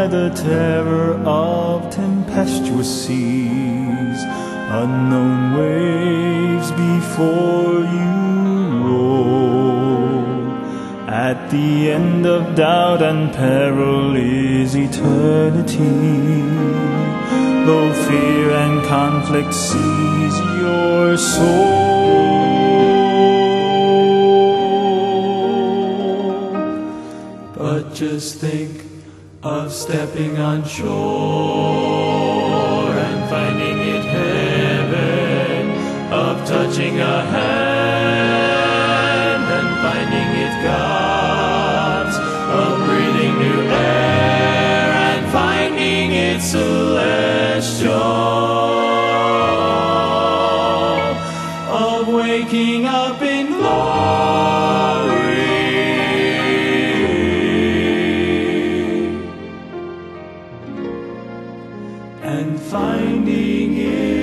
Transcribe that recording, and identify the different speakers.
Speaker 1: the terror of tempestuous seas, unknown waves before you roll. At the end of doubt and peril is eternity, though fear and conflict seize your soul. But just think of stepping on shore and finding it heaven, of touching a hand and finding it God's, of breathing new air and finding it celestial, of waking up in glory and finding it